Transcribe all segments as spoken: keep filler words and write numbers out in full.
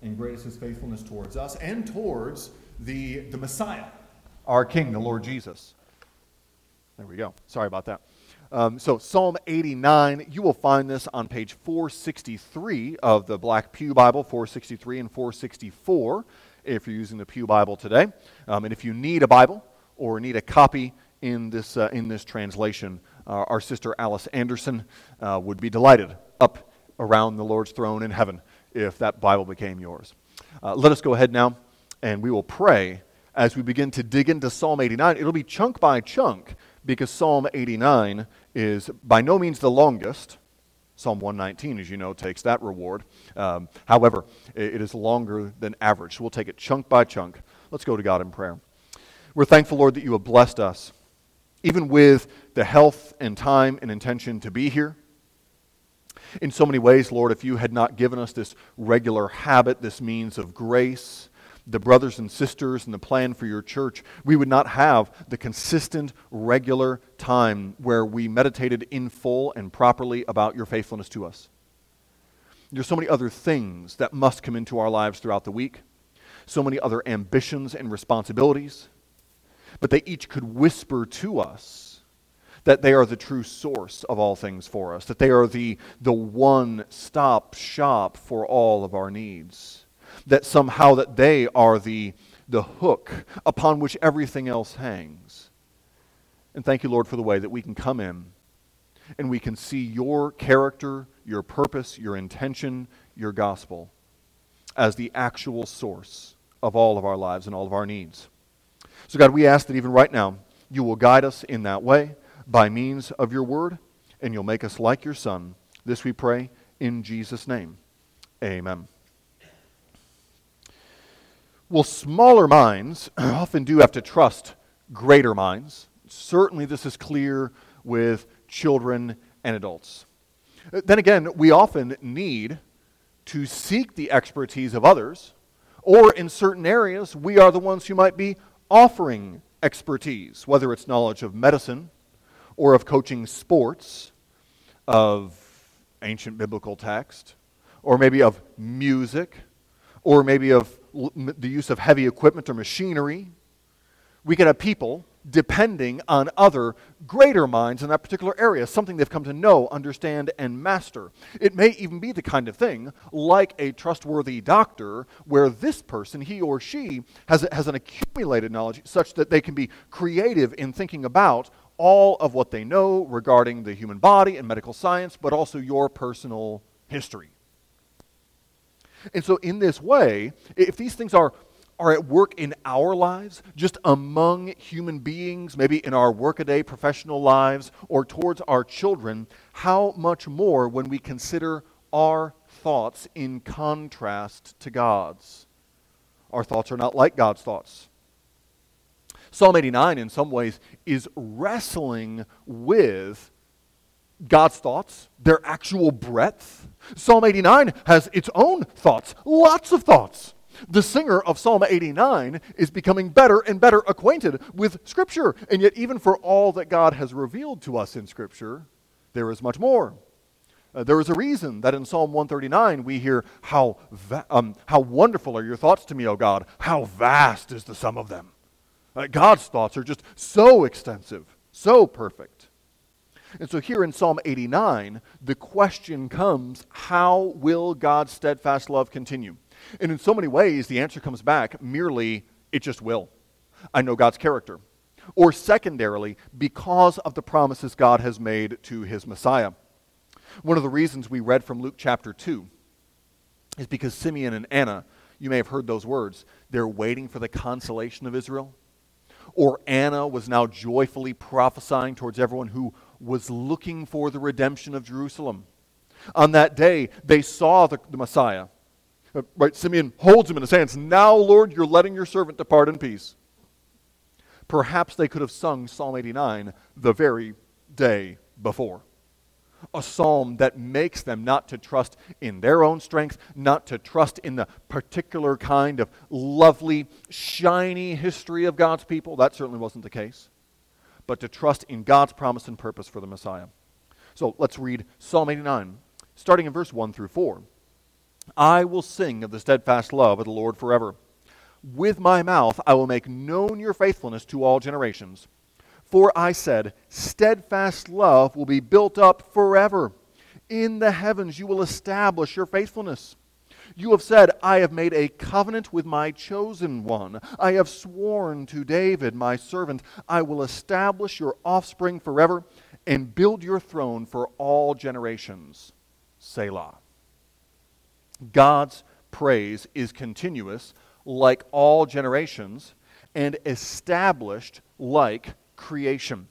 and great is his faithfulness towards us and towards the, the Messiah, our King, the Lord Jesus. There we go. Sorry about that. Um, so Psalm eighty-nine, you will find this on page four sixty-three of the Black Pew Bible, four sixty-three and four sixty-four, if you're using the Pew Bible today. Um, and if you need a Bible or need a copy in this uh, in this translation, uh, our sister Alice Anderson uh, would be delighted up around the Lord's throne in heaven if that Bible became yours. Uh, let us go ahead now, and we will pray as we begin to dig into Psalm eighty-nine. It'll be chunk by chunk, because Psalm eighty-nine is by no means the longest. Psalm one nineteen, as you know, takes that reward. Um, however, it, it is longer than average, so we'll take it chunk by chunk. Let's go to God in prayer. We're thankful, Lord, that you have blessed us, even with the health and time and intention to be here. In so many ways, Lord, if you had not given us this regular habit, this means of grace, the brothers and sisters and the plan for your church, we would not have the consistent, regular time where we meditated in full and properly about your faithfulness to us. There's so many other things that must come into our lives throughout the week, so many other ambitions and responsibilities, but they each could whisper to us that they are the true source of all things for us, that they are the, the one-stop shop for all of our needs. That somehow that they are the, the hook upon which everything else hangs. And thank you, Lord, for the way that we can come in and we can see your character, your purpose, your intention, your gospel as the actual source of all of our lives and all of our needs. So God, we ask that even right now, you will guide us in that way by means of your word, and you'll make us like your Son. This we pray in Jesus' name. Amen. Well, smaller minds often do have to trust greater minds. Certainly this is clear with children and adults. Then again, we often need to seek the expertise of others, or in certain areas, we are the ones who might be offering expertise, whether it's knowledge of medicine, or of coaching sports, of ancient biblical text, or maybe of music, or maybe of the use of heavy equipment or machinery. We can have people depending on other greater minds in that particular area, something they've come to know, understand, and master. It may even be the kind of thing like a trustworthy doctor where this person, he or she, has, has an accumulated knowledge such that they can be creative in thinking about all of what they know regarding the human body and medical science, but also your personal history. And so in this way, if these things are, are at work in our lives, just among human beings, maybe in our workaday professional lives, or towards our children, how much more when we consider our thoughts in contrast to God's? Our thoughts are not like God's thoughts. Psalm eighty-nine, in some ways, is wrestling with God's thoughts, their actual breadth. Psalm eighty-nine has its own thoughts, lots of thoughts. The singer of Psalm eighty-nine is becoming better and better acquainted with Scripture. And yet, even for all that God has revealed to us in Scripture, there is much more. Uh, there is a reason that in Psalm one thirty-nine we hear, how, va- um, how wonderful are your thoughts to me, O God. How vast is the sum of them. Uh, God's thoughts are just so extensive, so perfect. And so here in Psalm eighty-nine, the question comes, how will God's steadfast love continue? And in so many ways, the answer comes back merely, it just will. I know God's character. Or secondarily, because of the promises God has made to his Messiah. One of the reasons we read from Luke chapter two is because Simeon and Anna, you may have heard those words, they're waiting for the consolation of Israel. Or Anna was now joyfully prophesying towards everyone who was looking for the redemption of Jerusalem. On that day, they saw the, the Messiah. Uh, right, Simeon holds him in his hands. Now, Lord, you're letting your servant depart in peace. Perhaps they could have sung Psalm eighty-nine the very day before. A psalm that makes them not to trust in their own strength, not to trust in the particular kind of lovely, shiny history of God's people. That certainly wasn't the case. But to trust in God's promise and purpose for the Messiah. So let's read Psalm eighty-nine, starting in verse one through four. I will sing of the steadfast love of the Lord forever. With my mouth I will make known your faithfulness to all generations. For I said, steadfast love will be built up forever. In the heavens you will establish your faithfulness. You have said, I have made a covenant with my chosen one. I have sworn to David, my servant, I will establish your offspring forever and build your throne for all generations. Selah. God's praise is continuous, like all generations, and established like creation.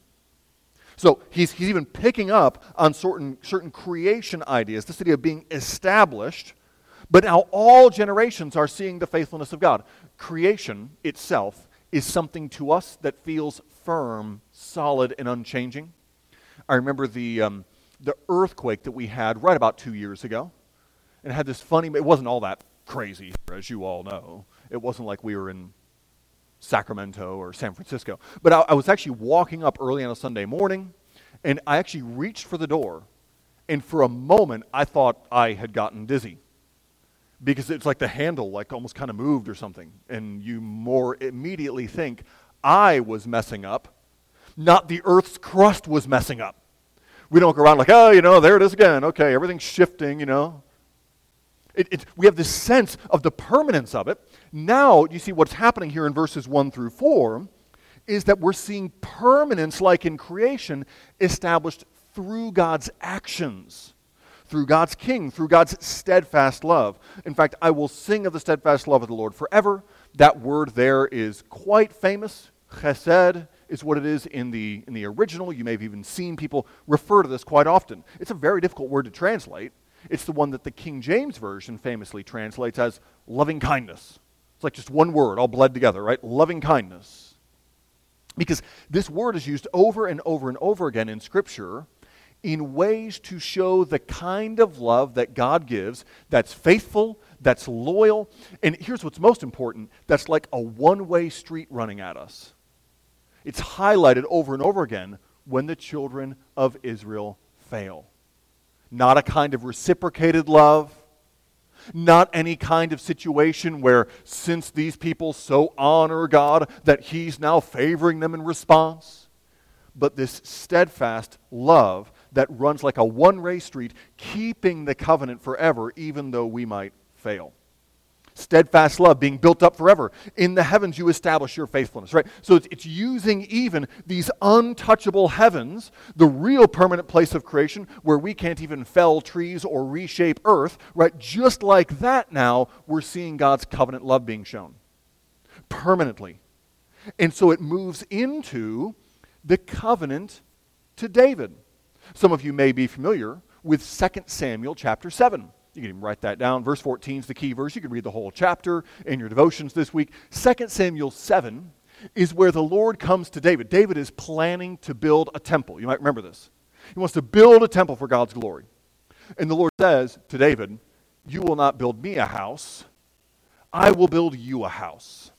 So he's, he's even picking up on certain, certain creation ideas, this idea of being established, but now all generations are seeing the faithfulness of God. Creation itself is something to us that feels firm, solid, and unchanging. I remember the, um, the earthquake that we had right about two years ago. And it had this funny, it wasn't all that crazy, as you all know. It wasn't like we were in Sacramento or San Francisco. But I, I was actually walking up early on a Sunday morning, and I actually reached for the door, and for a moment I thought I had gotten dizzy. Because it's like the handle like almost kind of moved or something, and you more immediately think, I was messing up, not the earth's crust was messing up. We don't go around like, oh, you know, there it is again. Okay, everything's shifting, you know. It, it, we have this sense of the permanence of it. Now, you see what's happening here in verses one through four is that we're seeing permanence like in creation established through God's actions, through God's king, through God's steadfast love. In fact, I will sing of the steadfast love of the Lord forever. That word there is quite famous. Chesed is what it is in the, in the original. You may have even seen people refer to this quite often. It's a very difficult word to translate. It's the one that the King James Version famously translates as loving kindness. It's like just one word all bled together, right? Loving kindness. Because this word is used over and over and over again in Scripture in ways to show the kind of love that God gives that's faithful, that's loyal, and here's what's most important, that's like a one-way street running at us. It's highlighted over and over again when the children of Israel fail. Not a kind of reciprocated love, not any kind of situation where since these people so honor God that he's now favoring them in response, but this steadfast love that runs like a one-way street, keeping the covenant forever, even though we might fail. Steadfast love being built up forever. In the heavens you establish your faithfulness, right? So it's, it's using even these untouchable heavens, the real permanent place of creation where we can't even fell trees or reshape earth, right? Just like that now, we're seeing God's covenant love being shown permanently. And so it moves into the covenant to David. Some of you may be familiar with Second Samuel chapter seven. You can even write that down. Verse fourteen is the key verse. You can read the whole chapter in your devotions this week. Second Samuel seven is where the Lord comes to David. David is planning to build a temple. You might remember this. He wants to build a temple for God's glory. And the Lord says to David, you will not build me a house. I will build you a house.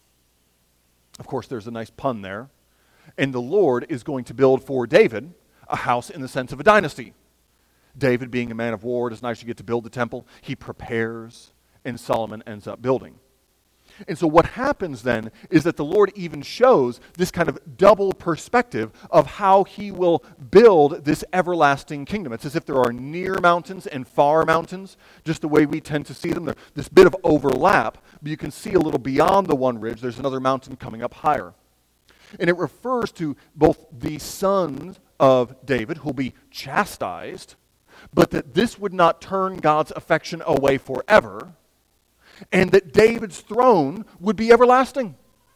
Of course, there's a nice pun there. And the Lord is going to build for David a house in the sense of a dynasty. David, being a man of war, it is nice you get to build the temple. He prepares, and Solomon ends up building. And so what happens then is that the Lord even shows this kind of double perspective of how he will build this everlasting kingdom. It's as if there are near mountains and far mountains, just the way we tend to see them. There's this bit of overlap, but you can see a little beyond the one ridge, there's another mountain coming up higher. And it refers to both the sons of David, who will be chastised, but that this would not turn God's affection away forever, and that David's throne would be everlasting,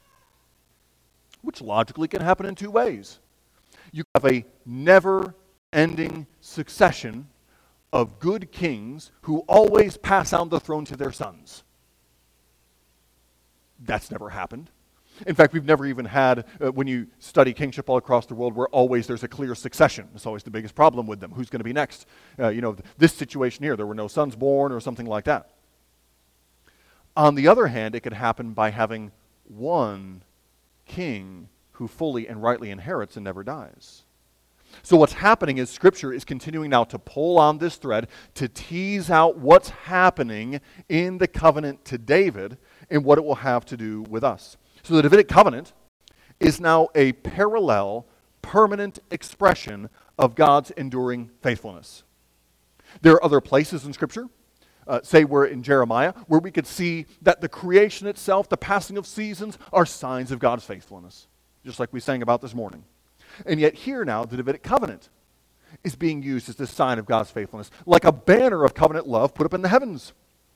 which logically can happen in two ways. You have a never-ending succession of good kings who always pass on the throne to their sons. That's never happened. In fact, we've never even had, uh, when you study kingship all across the world, where always there's a clear succession. It's always the biggest problem with them. Who's going to be next? Uh, you know, th- this situation here, there were no sons born or something like that. On the other hand, it could happen by having one king who fully and rightly inherits and never dies. So what's happening is Scripture is continuing now to pull on this thread to tease out what's happening in the covenant to David and what it will have to do with us. So the Davidic covenant is now a parallel, permanent expression of God's enduring faithfulness. There are other places in Scripture, uh, say we're in Jeremiah, where we could see that the creation itself, the passing of seasons, are signs of God's faithfulness, just like we sang about this morning. And yet here now, the Davidic covenant is being used as this sign of God's faithfulness, like a banner of covenant love put up in the heavens.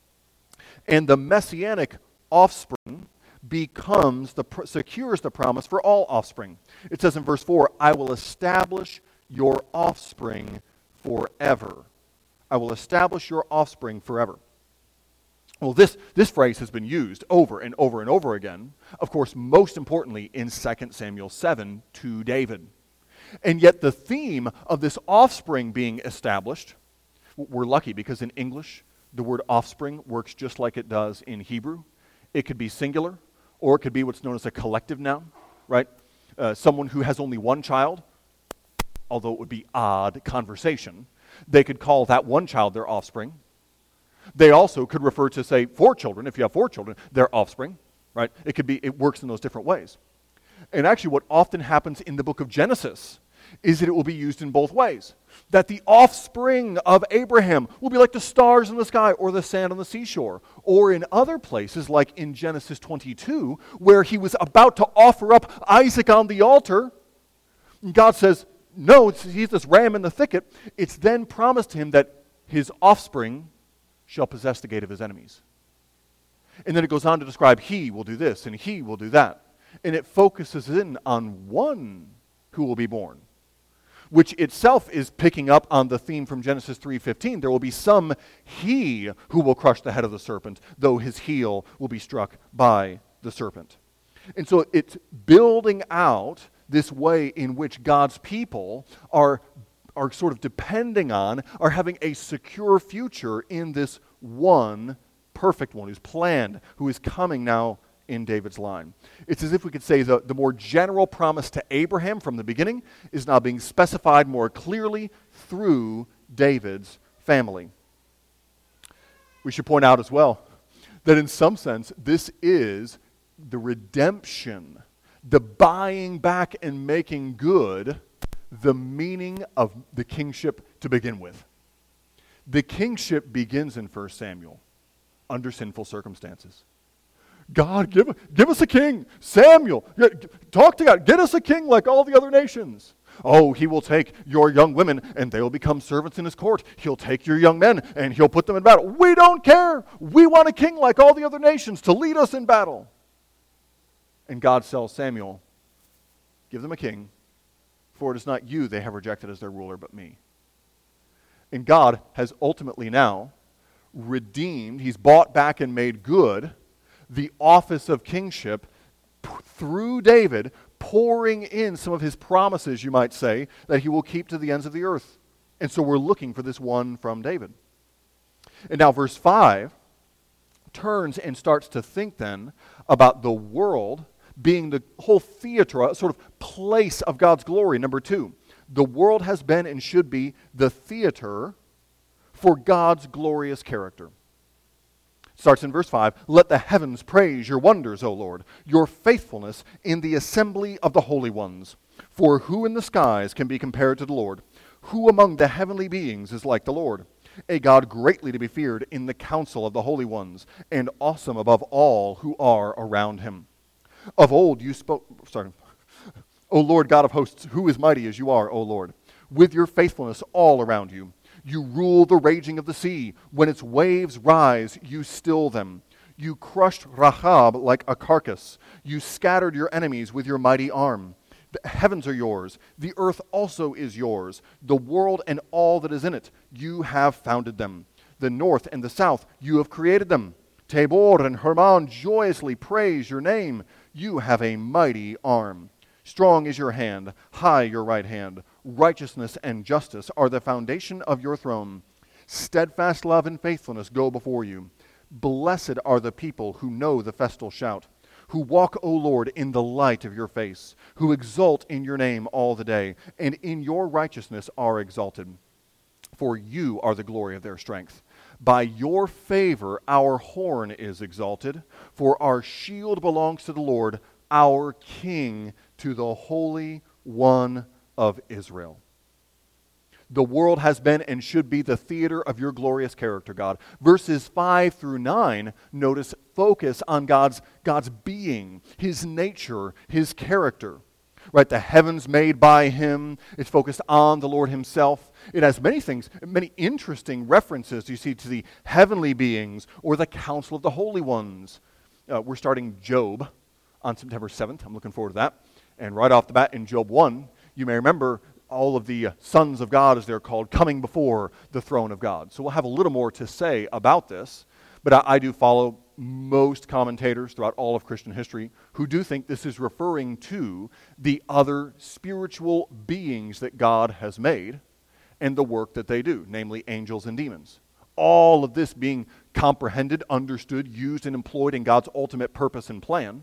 And the messianic offspring becomes, the secures the promise for all offspring. It says in verse four, I will establish your offspring forever. I will establish your offspring forever. Well, this, this phrase has been used over and over and over again, of course, most importantly in Second Samuel seven to David. And yet the theme of this offspring being established, we're lucky because in English, the word offspring works just like it does in Hebrew. It could be singular, or it could be what's known as a collective noun, right? Uh, someone who has only one child, although it would be odd conversation, they could call that one child their offspring. They also could refer to, say, four children. If you have four children, their offspring, right? It could be, it works in those different ways. And actually what often happens in the book of Genesis is that it will be used in both ways. That the offspring of Abraham will be like the stars in the sky or the sand on the seashore. Or in other places, like in Genesis twenty-two, where he was about to offer up Isaac on the altar, and God says, no, it's, he's this ram in the thicket. It's then promised him that his offspring shall possess the gate of his enemies. And then it goes on to describe he will do this and he will do that. And it focuses in on one who will be born, which itself is picking up on the theme from Genesis three fifteen. There will be some he who will crush the head of the serpent, though his heel will be struck by the serpent. And so it's building out this way in which God's people are are sort of depending on, are having a secure future in this one perfect one who's planned, who is coming now in David's line. It's as if we could say the, the more general promise to Abraham from the beginning is now being specified more clearly through David's family. We should point out as well that in some sense this is the redemption, the buying back and making good the meaning of the kingship to begin with. The kingship begins in First Samuel under sinful circumstances. God, give, give us a king. Samuel, talk to God. Get us a king like all the other nations. Oh, he will take your young women and they will become servants in his court. He'll take your young men and he'll put them in battle. We don't care. We want a king like all the other nations to lead us in battle. And God tells Samuel, give them a king, for it is not you they have rejected as their ruler, but me. And God has ultimately now redeemed, he's bought back and made good the office of kingship p- through David, pouring in some of his promises, you might say, that he will keep to the ends of the earth. And so we're looking for this one from David. And now verse five turns and starts to think then about the world being the whole theater, a sort of place of God's glory. Number two, the world has been and should be the theater for God's glorious character. Starts in verse five, let the heavens praise your wonders, O Lord, your faithfulness in the assembly of the holy ones. For who in the skies can be compared to the Lord? Who among the heavenly beings is like the Lord? A God greatly to be feared in the council of the holy ones, and awesome above all who are around him. Of old you spoke, sorry, O Lord God of hosts, who is mighty as you are, O Lord, with your faithfulness all around you. You rule the raging of the sea. When its waves rise, you still them. You crushed Rahab like a carcass. You scattered your enemies with your mighty arm. The heavens are yours. The earth also is yours. The world and all that is in it, you have founded them. The north and the south, you have created them. Tabor and Hermon joyously praise your name. You have a mighty arm. Strong is your hand, high your right hand. Righteousness and justice are the foundation of your throne. Steadfast love and faithfulness go before you. Blessed are the people who know the festal shout, who walk, O Lord, in the light of your face, who exult in your name all the day, and in your righteousness are exalted. For you are the glory of their strength. By your favor our horn is exalted, for our shield belongs to the Lord, our King, to the Holy One of Israel. The world has been and should be the theater of your glorious character, God. Verses five through nine, notice, focus on God's, God's being, his nature, his character. Right, the heavens made by him. It's focused on the Lord himself. It has many things, many interesting references you see to the heavenly beings or the council of the holy ones. Uh, we're starting Job on September seventh. I'm looking forward to that. And right off the bat in Job one, you may remember all of the uh, sons of God, as they're called, coming before the throne of God. So we'll have a little more to say about this, but I, I do follow most commentators throughout all of Christian history who do think this is referring to the other spiritual beings that God has made and the work that they do, namely angels and demons. All of this being comprehended, understood, used, and employed in God's ultimate purpose and plan.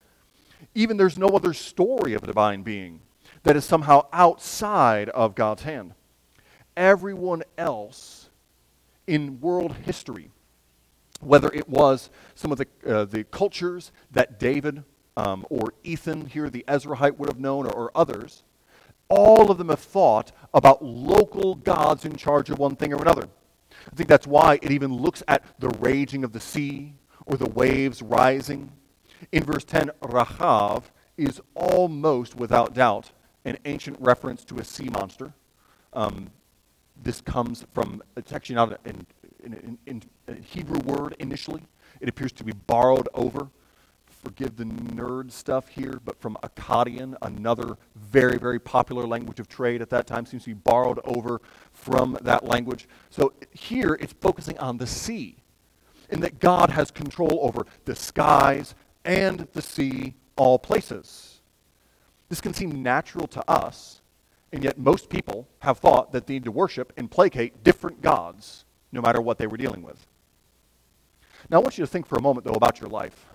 Even there's no other story of a divine being that is somehow outside of God's hand. Everyone else in world history, whether it was some of the, uh, the cultures that David um, or Ethan here, the Ezrahite, would have known, or, or others, all of them have thought about local gods in charge of one thing or another. I think that's why it even looks at the raging of the sea or the waves rising. In verse ten, Rahav is almost without doubt an ancient reference to a sea monster. Um, this comes from, it's actually not an, an, an, an Hebrew word initially. It appears to be borrowed over, forgive the nerd stuff here, but from Akkadian, another very, very popular language of trade at that time, seems to be borrowed over from that language. So here it's focusing on the sea, in that God has control over the skies and the sea, all places. This can seem natural to us, and yet most people have thought that they need to worship and placate different gods, no matter what they were dealing with. Now I want you to think for a moment, though, about your life,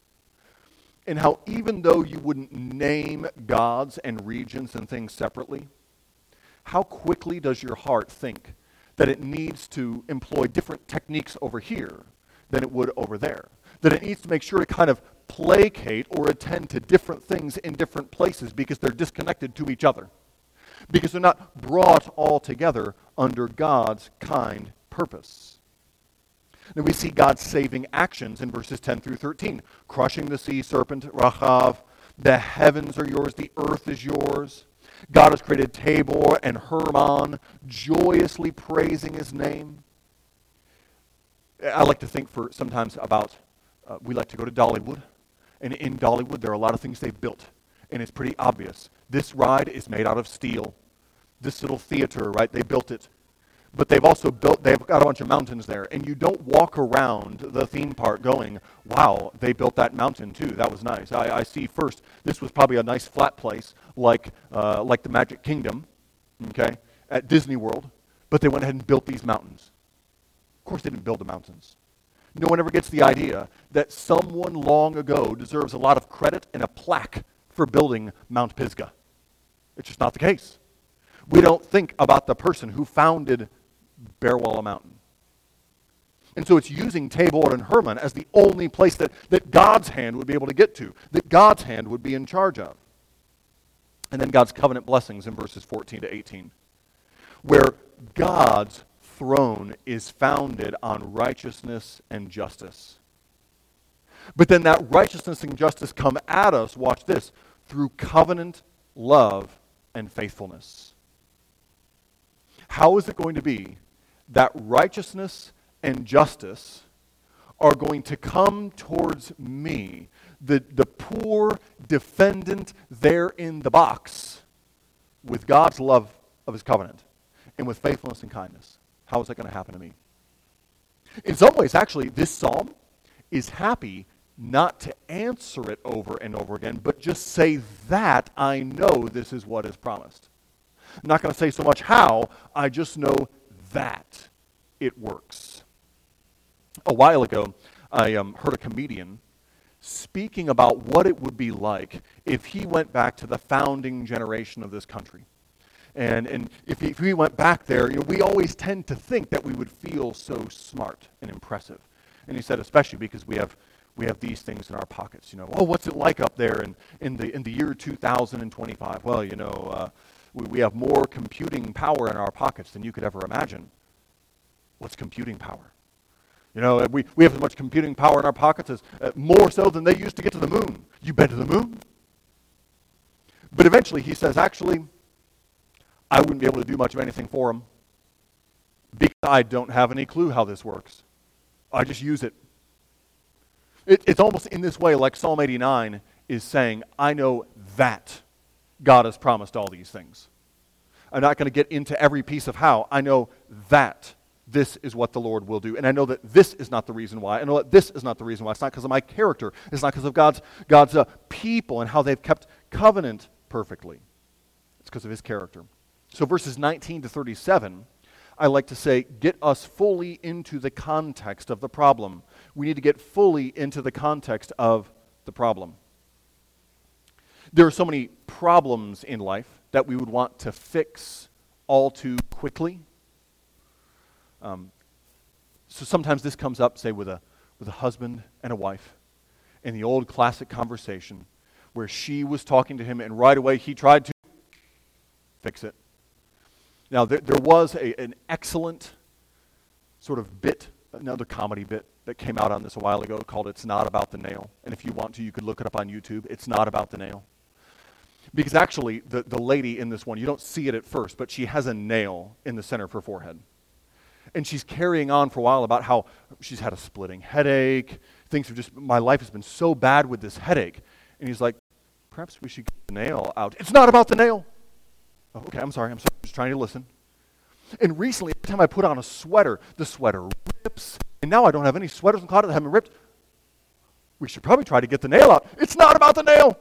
and how even though you wouldn't name gods and regions and things separately, how quickly does your heart think that it needs to employ different techniques over here than it would over there? That it needs to make sure to kind of placate or attend to different things in different places because they're disconnected to each other, because they're not brought all together under God's kind purpose. Then we see God's saving actions in verses ten through thirteen. Crushing the sea serpent, Rahav. The heavens are yours, the earth is yours. God has created Tabor and Hermon, joyously praising his name. I like to think for sometimes about, uh, we like to go to Dollywood. And in Dollywood, there are a lot of things they've built. And it's pretty obvious. This ride is made out of steel. This little theater, right, they built it. But they've also built, they've got a bunch of mountains there. And you don't walk around the theme park going, wow, they built that mountain too. That was nice. I, I see first, this was probably a nice flat place like, uh, like the Magic Kingdom, okay, at Disney World. But they went ahead and built these mountains. Of course they didn't build the mountains. No one ever gets the idea that someone long ago deserves a lot of credit and a plaque for building Mount Pisgah. It's just not the case. We don't think about the person who founded Bearwalla Mountain. And so it's using Tabor and Hermon as the only place that, that God's hand would be able to get to, that God's hand would be in charge of. And then God's covenant blessings in verses fourteen to eighteen, where God's throne is founded on righteousness and justice. But then that righteousness and justice come at us, watch this, through covenant, love, and faithfulness. How is it going to be that righteousness and justice are going to come towards me, the, the poor defendant there in the box, with God's love of his covenant and with faithfulness and kindness? How is that going to happen to me? In some ways, actually, this psalm is happy not to answer it over and over again, but just say that I know this is what is promised. I'm not going to say so much how, I just know that it works. A while ago, I um, heard a comedian speaking about what it would be like if he went back to the founding generation of this country. And, and if, he, if we went back there, you know, we always tend to think that we would feel so smart and impressive. And he said, especially because we have we have these things in our pockets. You know, oh, what's it like up there in, in the in the year two thousand twenty-five? Well, you know, uh, we, we have more computing power in our pockets than you could ever imagine. What's computing power? You know, we, we have as much computing power in our pockets as uh, more so than they used to get to the moon. You been to the moon? But eventually he says, actually, I wouldn't be able to do much of anything for them because I don't have any clue how this works. I just use it. it. It's almost in this way like Psalm eighty-nine is saying, I know that God has promised all these things. I'm not going to get into every piece of how. I know that this is what the Lord will do. And I know that this is not the reason why. I know that this is not the reason why. It's not because of my character. It's not because of God's, God's uh, people and how they've kept covenant perfectly. It's because of his character. So verses nineteen to thirty-seven, I like to say, get us fully into the context of the problem. We need to get fully into the context of the problem. There are so many problems in life that we would want to fix all too quickly. Um, so sometimes this comes up, say, with a with a husband and a wife in the old classic conversation where she was talking to him and right away he tried to fix it. Now, there, there was a, an excellent sort of bit, another comedy bit that came out on this a while ago called It's Not About the Nail. And if you want to, you could look it up on YouTube. It's Not About the Nail. Because actually, the, the lady in this one, you don't see it at first, but she has a nail in the center of her forehead. And she's carrying on for a while about how she's had a splitting headache. Things have just, my life has been so bad with this headache. And he's like, perhaps we should get the nail out. It's not about the nail. Oh, okay, I'm sorry, I'm sorry, I'm just trying to listen. And recently, every time I put on a sweater, the sweater rips. And now I don't have any sweaters in the closet that haven't ripped. We should probably try to get the nail out. It's not about the nail.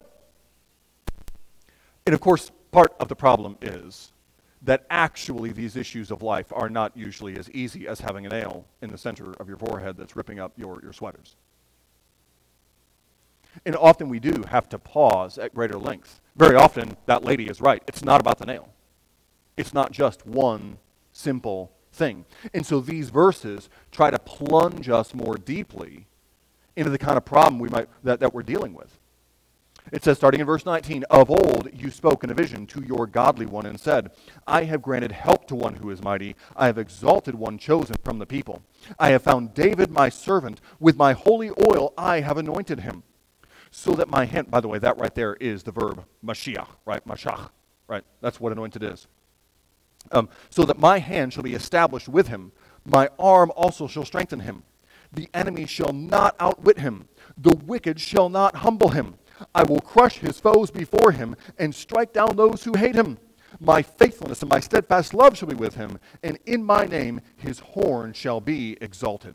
And of course, part of the problem is that actually these issues of life are not usually as easy as having a nail in the center of your forehead that's ripping up your, your sweaters. And often we do have to pause at greater length. Very often, that lady is right. It's not about the nail. It's not just one simple thing. And so these verses try to plunge us more deeply into the kind of problem we might that, that we're dealing with. It says, starting in verse nineteen, of old you spoke in a vision to your godly one and said, I have granted help to one who is mighty. I have exalted one chosen from the people. I have found David my servant. With my holy oil I have anointed him. So that my hand, by the way, that right there is the verb Mashiach, right? Mashach, right? That's what anointed is. Um, so that my hand shall be established with him. My arm also shall strengthen him. The enemy shall not outwit him. The wicked shall not humble him. I will crush his foes before him and strike down those who hate him. My faithfulness and my steadfast love shall be with him, and in my name his horn shall be exalted.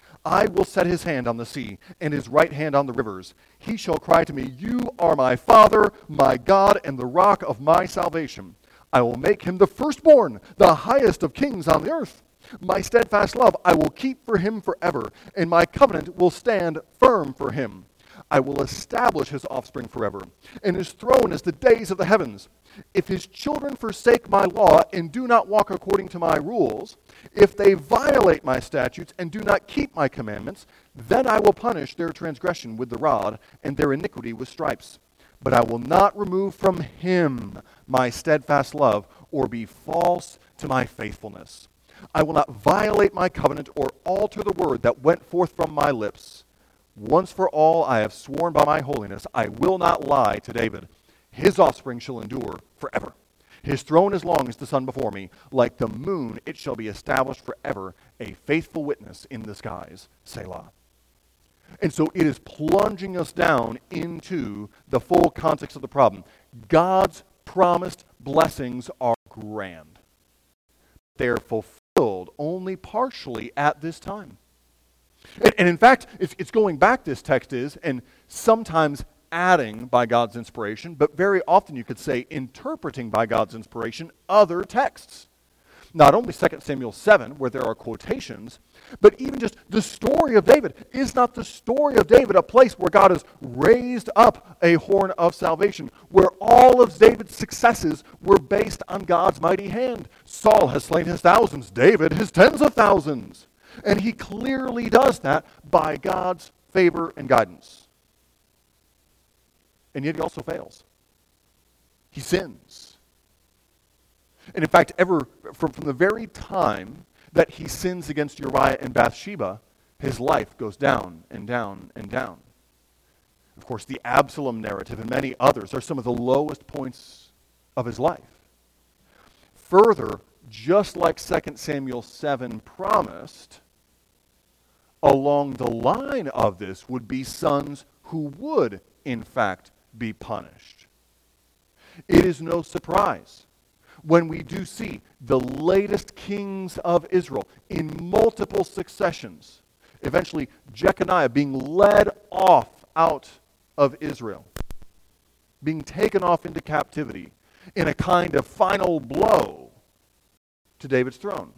I will set his hand on the sea and his right hand on the rivers. He shall cry to me, you are my Father, my God, and the rock of my salvation. I will make him the firstborn, the highest of kings on the earth. My steadfast love I will keep for him forever, and my covenant will stand firm for him. I will establish his offspring forever, and his throne is the days of the heavens. If his children forsake my law and do not walk according to my rules, if they violate my statutes and do not keep my commandments, then I will punish their transgression with the rod and their iniquity with stripes. But I will not remove from him my steadfast love or be false to my faithfulness. I will not violate my covenant or alter the word that went forth from my lips. Once for all I have sworn by my holiness, I will not lie to David. His offspring shall endure forever. His throne is long as the sun before me. Like the moon, it shall be established forever, a faithful witness in the skies. Selah. And so it is plunging us down into the full context of the problem. God's promised blessings are grand. They're fulfilled only partially at this time. And, and in fact, it's, it's going back, this text is, and sometimes adding by God's inspiration, but very often you could say interpreting by God's inspiration other texts. Not only Second Samuel seven, where there are quotations, but even just the story of David. Is not the story of David a place where God has raised up a horn of salvation, where all of David's successes were based on God's mighty hand? Saul has slain his thousands, David his tens of thousands. And he clearly does that by God's favor and guidance. And yet he also fails. He sins. And in fact, ever from, from the very time that he sins against Uriah and Bathsheba, his life goes down and down and down. Of course, the Absalom narrative and many others are some of the lowest points of his life. Further, just like Second Samuel seven promised, along the line of this would be sons who would, in fact, be punished. It is no surprise when we do see the latest kings of Israel in multiple successions, eventually Jeconiah being led off out of Israel, being taken off into captivity in a kind of final blow to David's throne.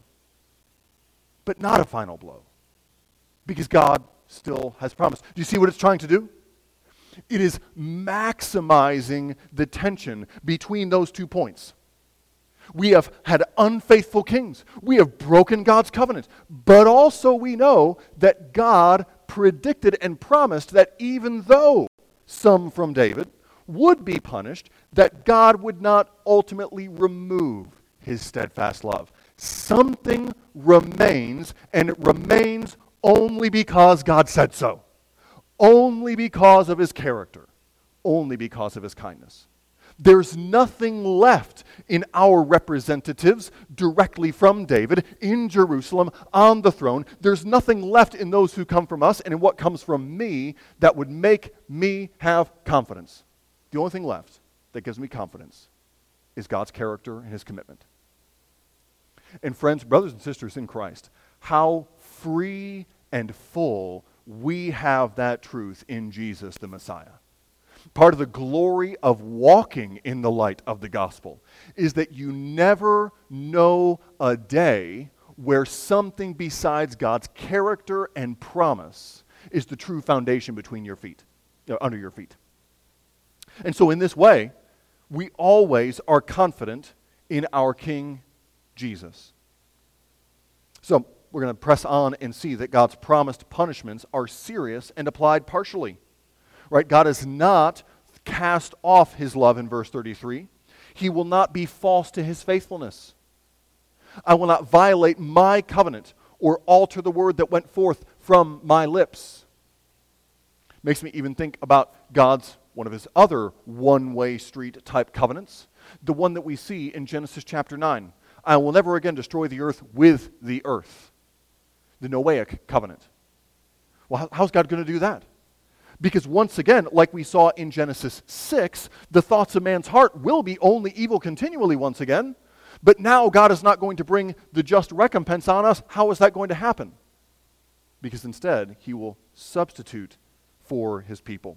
But not a final blow, because God still has promised. Do you see what it's trying to do? It is maximizing the tension between those two points. We have had unfaithful kings. We have broken God's covenant. But also we know that God predicted and promised that even though some from David would be punished, that God would not ultimately remove his steadfast love. Something remains, and it remains only because God said so. Only because of his character. Only because of his kindness. There's nothing left in our representatives directly from David in Jerusalem on the throne. There's nothing left in those who come from us and in what comes from me that would make me have confidence. The only thing left that gives me confidence is God's character and his commitment. And friends, brothers and sisters in Christ, how free and full we have that truth in Jesus the Messiah. Part of the glory of walking in the light of the gospel is that you never know a day where something besides God's character and promise is the true foundation between your feet, uh, under your feet. And so in this way, we always are confident in our King Jesus. So we're going to press on and see that God's promised punishments are serious and applied partially. Right? God has not cast off his love in verse thirty-three. He will not be false to his faithfulness. I will not violate my covenant or alter the word that went forth from my lips. Makes me even think about God's, one of his other one-way street type covenants, the one that we see in Genesis chapter nine. I will never again destroy the earth with the earth. The Noahic covenant. Well, how's God going to do that? Because once again, like we saw in Genesis six, the thoughts of man's heart will be only evil continually once again. But now God is not going to bring the just recompense on us. How is that going to happen? Because instead, he will substitute for his people.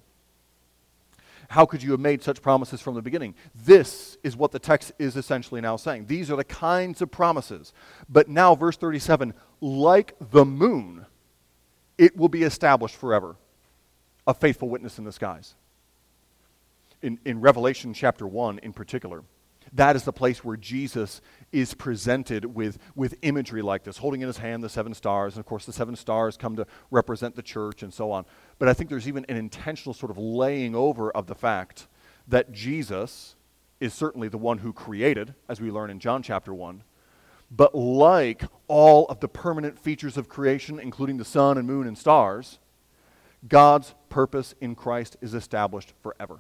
How could you have made such promises from the beginning? This is what the text is essentially now saying. These are the kinds of promises. But now, verse thirty-seven, like the moon, it will be established forever. A faithful witness in the skies. In, in Revelation chapter one in particular, that is the place where Jesus is presented with, with imagery like this, holding in his hand the seven stars, and of course the seven stars come to represent the church and so on. But I think there's even an intentional sort of laying over of the fact that Jesus is certainly the one who created, as we learn in John chapter one, but like all of the permanent features of creation, including the sun and moon and stars, God's purpose in Christ is established forever.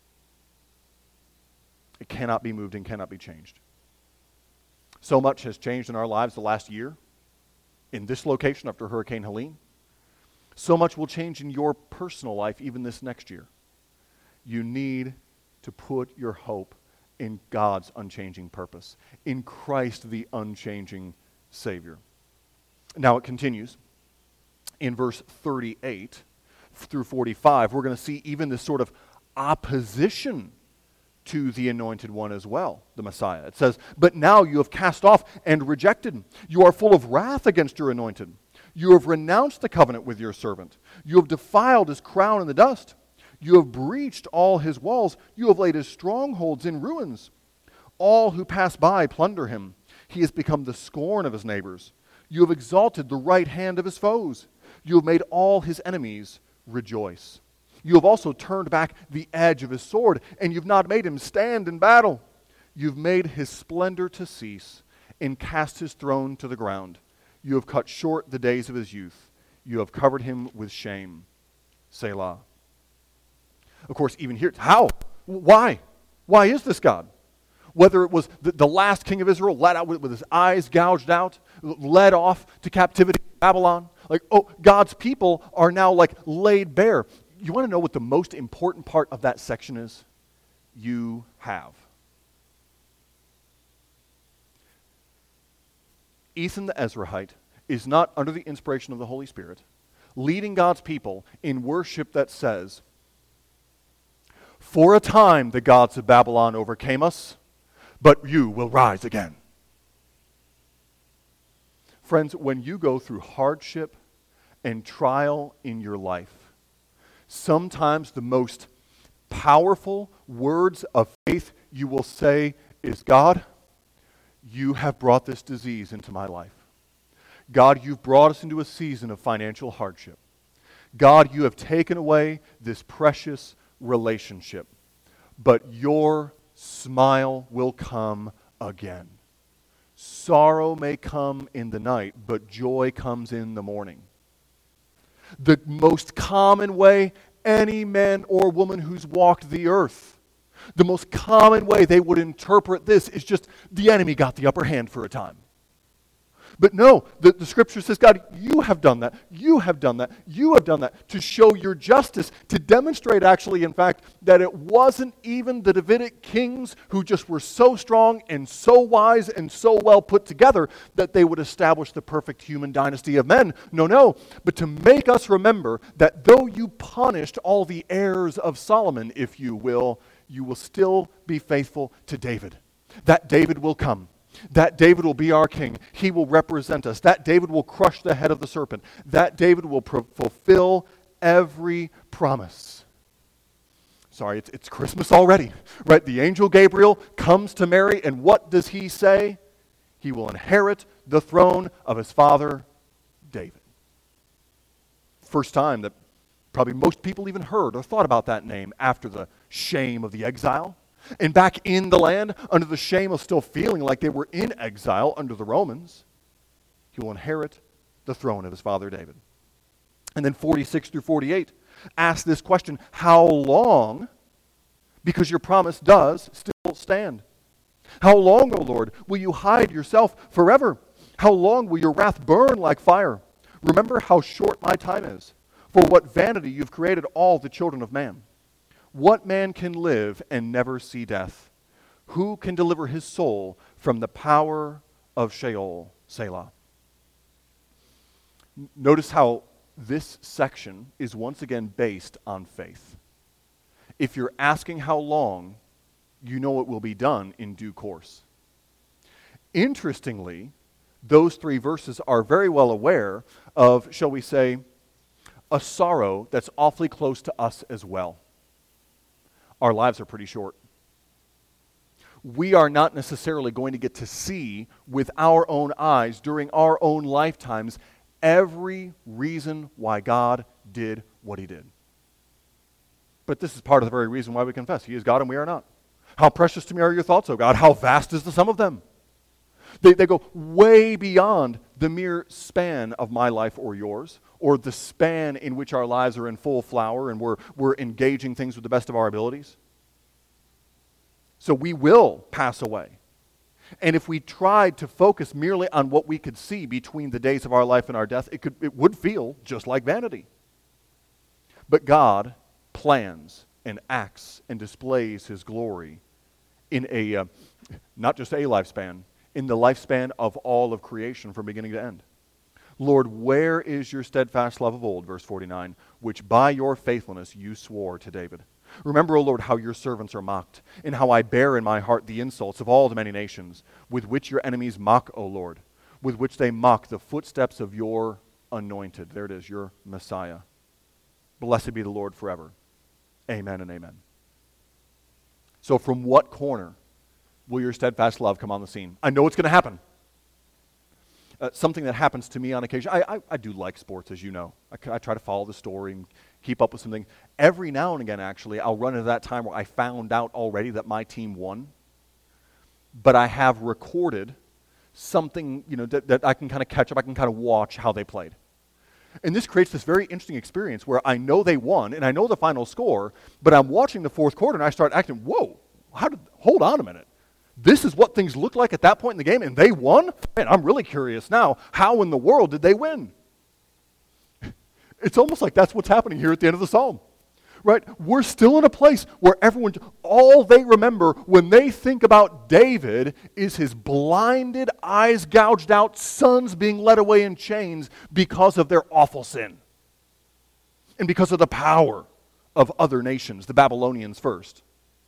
It cannot be moved and cannot be changed. So much has changed in our lives the last year, in this location after Hurricane Helene. So much will change in your personal life even this next year. You need to put your hope in God's unchanging purpose, in Christ the unchanging Savior. Now it continues in verse thirty-eight through forty-five. We're going to see even this sort of opposition to the Anointed One as well, the Messiah. It says, "But now you have cast off and rejected. You are full of wrath against your Anointed. You have renounced the covenant with your servant. You have defiled his crown in the dust. You have breached all his walls. You have laid his strongholds in ruins. All who pass by plunder him. He has become the scorn of his neighbors. You have exalted the right hand of his foes. You have made all his enemies rejoice. You have also turned back the edge of his sword, and you've not made him stand in battle. You've made his splendor to cease and cast his throne to the ground. You have cut short the days of his youth. You have covered him with shame. Selah." Of course, even here, how? Why? Why is this God? Whether it was the, the last king of Israel led out with, with his eyes gouged out, led off to captivity in Babylon. Like, oh, God's people are now like laid bare. You want to know what the most important part of that section is? You have. Ethan the Ezrahite is not under the inspiration of the Holy Spirit, leading God's people in worship that says, "For a time the gods of Babylon overcame us, but you will rise again." Friends, when you go through hardship and trial in your life, sometimes the most powerful words of faith you will say is, "God, you have brought this disease into my life. God, you've brought us into a season of financial hardship. God, you have taken away this precious relationship, but your smile will come again. Sorrow may come in the night, but joy comes in the morning." The most common way any man or woman who's walked the earth, the most common way they would interpret this is just the enemy got the upper hand for a time. But no, the, the scripture says, God, you have done that. You have done that. You have done that to show your justice, to demonstrate actually, in fact, that it wasn't even the Davidic kings who just were so strong and so wise and so well put together that they would establish the perfect human dynasty of men. No, no, but to make us remember that though you punished all the heirs of Solomon, if you will, you will still be faithful to David. That David will come. That David will be our king. He will represent us. That David will crush the head of the serpent. That David will pro- fulfill every promise. Sorry, it's, it's Christmas already, right? The angel Gabriel comes to Mary, and what does he say? He will inherit the throne of his father, David. First time that probably most people even heard or thought about that name after the shame of the exile. And back in the land, under the shame of still feeling like they were in exile under the Romans, he will inherit the throne of his father David. And then forty-six through forty-eight ask this question, how long? Because your promise does still stand. How long, O Lord, will you hide yourself forever? How long will your wrath burn like fire? Remember how short my time is. For what vanity you've created all the children of man. What man can live and never see death? Who can deliver his soul from the power of Sheol? Selah. Notice how this section is once again based on faith. If you're asking how long, you know it will be done in due course. Interestingly, those three verses are very well aware of, shall we say, a sorrow that's awfully close to us as well. Our lives are pretty short. We are not necessarily going to get to see with our own eyes during our own lifetimes every reason why God did what he did. But this is part of the very reason why we confess. He is God and we are not. How precious to me are your thoughts, O God. How vast is the sum of them. They, they go way beyond the mere span of my life or yours, or the span in which our lives are in full flower and we're, we're engaging things with the best of our abilities. So we will pass away. And if we tried to focus merely on what we could see between the days of our life and our death, it could it would feel just like vanity. But God plans and acts and displays his glory in a, uh, not just a lifespan, in the lifespan of all of creation from beginning to end. Lord, where is your steadfast love of old, verse forty-nine, which by your faithfulness you swore to David? Remember, O Lord, how your servants are mocked, and how I bear in my heart the insults of all the many nations, with which your enemies mock, O Lord, with which they mock the footsteps of your anointed. There it is, your Messiah. Blessed be the Lord forever. Amen and amen. So from what corner will your steadfast love come on the scene? I know it's going to happen. Uh, something that happens to me on occasion. I, I, I do like sports, as you know. I, I try to follow the story and keep up with something. Every now and again, actually, I'll run into that time where I found out already that my team won, but I have recorded something, you know, that, that I can kind of catch up. I can kind of watch how they played. And this creates this very interesting experience where I know they won and I know the final score, but I'm watching the fourth quarter and I start acting, whoa, how did, hold on a minute. This is what things looked like at that point in the game, and they won? Man, I'm really curious now. How in the world did they win? It's almost like that's what's happening here at the end of the psalm, right? We're still in a place where everyone, all they remember when they think about David is his blinded, eyes gouged out, sons being led away in chains because of their awful sin and because of the power of other nations, the Babylonians first.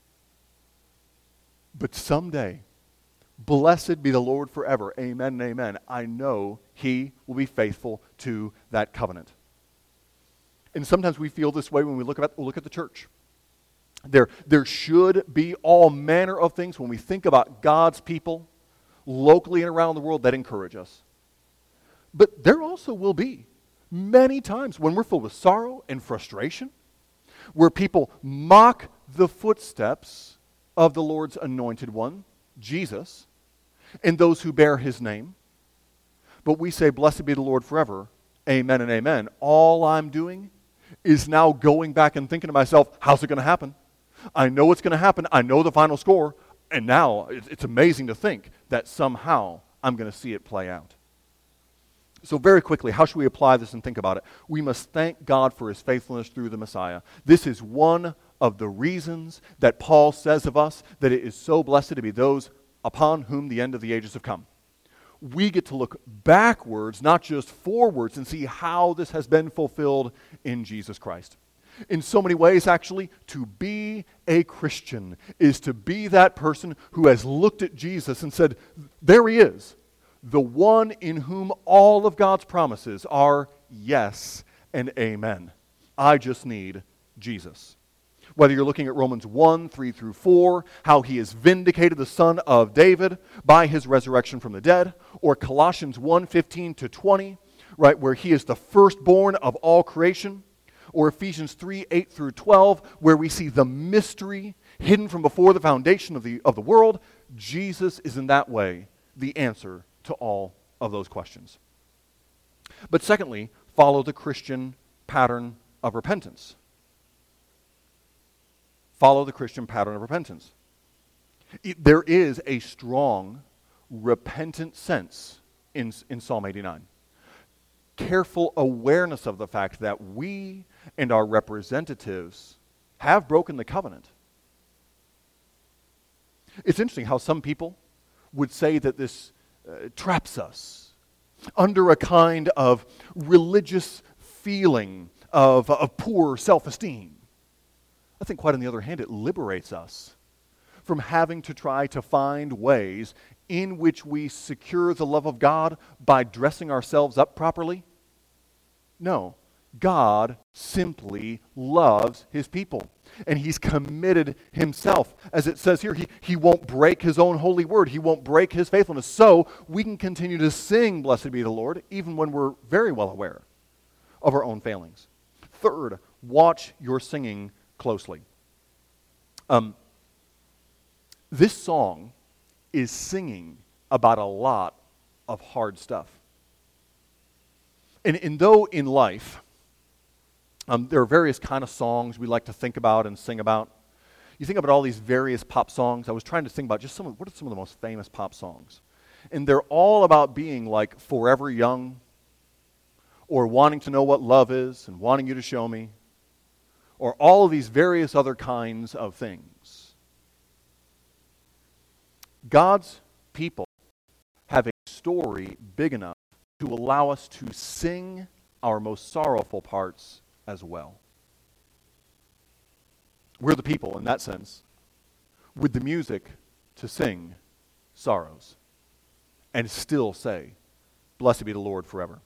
But someday, blessed be the Lord forever, amen and amen, I know he will be faithful to that covenant. And sometimes we feel this way when we look at, look at the church. There, there should be all manner of things when we think about God's people locally and around the world that encourage us. But there also will be many times when we're filled with sorrow and frustration, where people mock the footsteps of the Lord's anointed one, Jesus, and those who bear his name. But we say, blessed be the Lord forever, amen and amen. All I'm doing is now going back and thinking to myself, how's it going to happen? I know it's going to happen. I know the final score. And now it's amazing to think that somehow I'm going to see it play out. So very quickly, how should we apply this and think about it? We must thank God for his faithfulness through the Messiah. This is one of the reasons that Paul says of us that it is so blessed to be those upon whom the end of the ages have come. We get to look backwards, not just forwards, and see how this has been fulfilled in Jesus Christ. In so many ways, actually, to be a Christian is to be that person who has looked at Jesus and said, there he is, the one in whom all of God's promises are yes and amen. I just need Jesus. Whether you're looking at Romans one, three through four, how he has vindicated the son of David by his resurrection from the dead, or Colossians one, fifteen to twenty, right, where he is the firstborn of all creation, or Ephesians three, eight through twelve, where we see the mystery hidden from before the foundation of the, of the world. Jesus is in that way the answer to all of those questions. But secondly, follow the Christian pattern of repentance. Follow the Christian pattern of repentance. It, there is a strong, repentant sense in, in Psalm eighty-nine. Careful awareness of the fact that we and our representatives have broken the covenant. It's interesting how some people would say that this uh, traps us under a kind of religious feeling of, of poor self-esteem. I think quite on the other hand, it liberates us from having to try to find ways in which we secure the love of God by dressing ourselves up properly. No, God simply loves his people, and he's committed himself. As it says here, he, he won't break his own holy word. He won't break his faithfulness. So we can continue to sing, blessed be the Lord, even when we're very well aware of our own failings. Third, watch your singing closely. Um, this song is singing about a lot of hard stuff. And, and though in life, um, there are various kind of songs we like to think about and sing about. You think about all these various pop songs. I was trying to think about just some of, what are some of the most famous pop songs? And they're all about being like forever young, or wanting to know what love is and wanting you to show me, or all of these various other kinds of things. God's people have a story big enough to allow us to sing our most sorrowful parts as well. We're the people, in that sense, with the music to sing sorrows and still say, "Blessed be the Lord forever."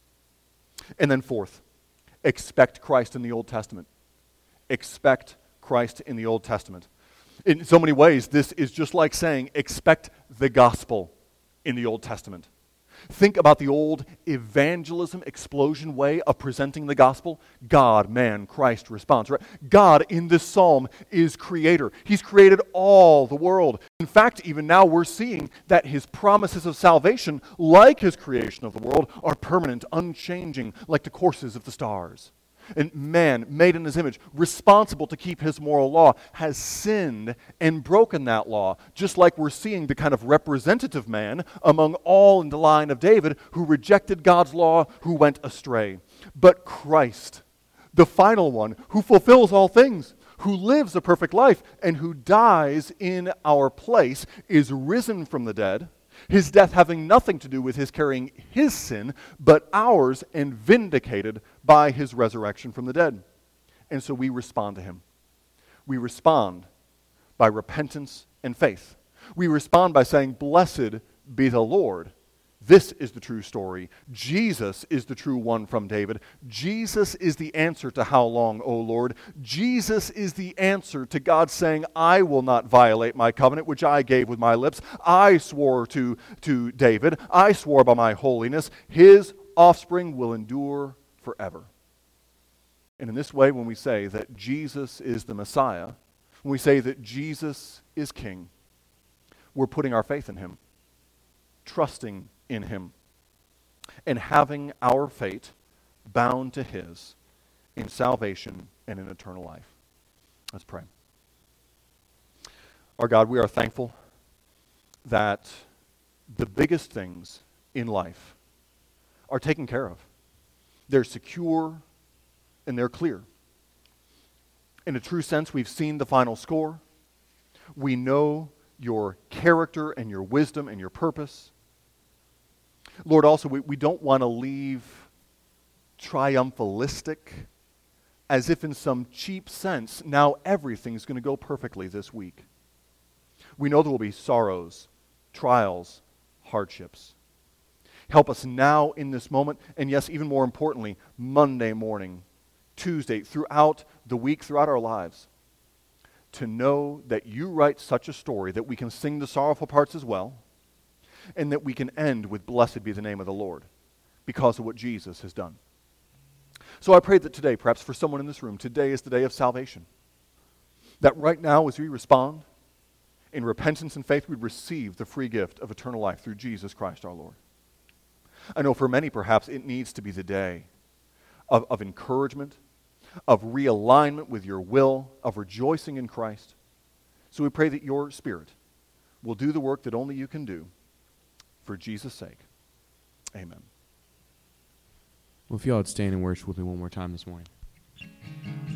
And then fourth, expect Christ in the Old Testament. Expect Christ in the Old Testament. In so many ways, this is just like saying, expect the gospel in the Old Testament. Think about the old evangelism explosion way of presenting the gospel. God, man, Christ response. Right? God in this psalm is creator. He's created all the world. In fact, even now we're seeing that his promises of salvation, like his creation of the world, are permanent, unchanging, like the courses of the stars. And man, made in his image, responsible to keep his moral law, has sinned and broken that law, just like we're seeing the kind of representative man among all in the line of David who rejected God's law, who went astray. But Christ, the final one, who fulfills all things, who lives a perfect life, and who dies in our place, is risen from the dead, his death having nothing to do with his carrying his sin, but ours, and vindicated by his resurrection from the dead. And so we respond to him. We respond by repentance and faith. We respond by saying, "Blessed be the Lord." This is the true story. Jesus is the true one from David. Jesus is the answer to "How long, O Lord?" Jesus is the answer to God saying, "I will not violate my covenant, which I gave with my lips. I swore to, to David. I swore by my holiness. His offspring will endure forever." And in this way, when we say that Jesus is the Messiah, when we say that Jesus is King, we're putting our faith in him, trusting in him, and having our fate bound to his in salvation and in eternal life. Let's pray. Our God, we are thankful that the biggest things in life are taken care of. They're secure and they're clear. In a true sense, we've seen the final score. We know your character and your wisdom and your purpose. Lord, also, we, we don't want to leave triumphalistic, as if in some cheap sense, now everything's going to go perfectly this week. We know there will be sorrows, trials, hardships. Help us now in this moment, and yes, even more importantly, Monday morning, Tuesday, throughout the week, throughout our lives, to know that you write such a story that we can sing the sorrowful parts as well, and that we can end with "Blessed be the name of the Lord," because of what Jesus has done. So I pray that today, perhaps for someone in this room, today is the day of salvation. That right now, as we respond in repentance and faith, we receive the free gift of eternal life through Jesus Christ our Lord. I know for many, perhaps, it needs to be the day of, of encouragement, of realignment with your will, of rejoicing in Christ. So we pray that your Spirit will do the work that only you can do. For Jesus' sake, amen. Well, if y'all would stand and worship with me one more time this morning.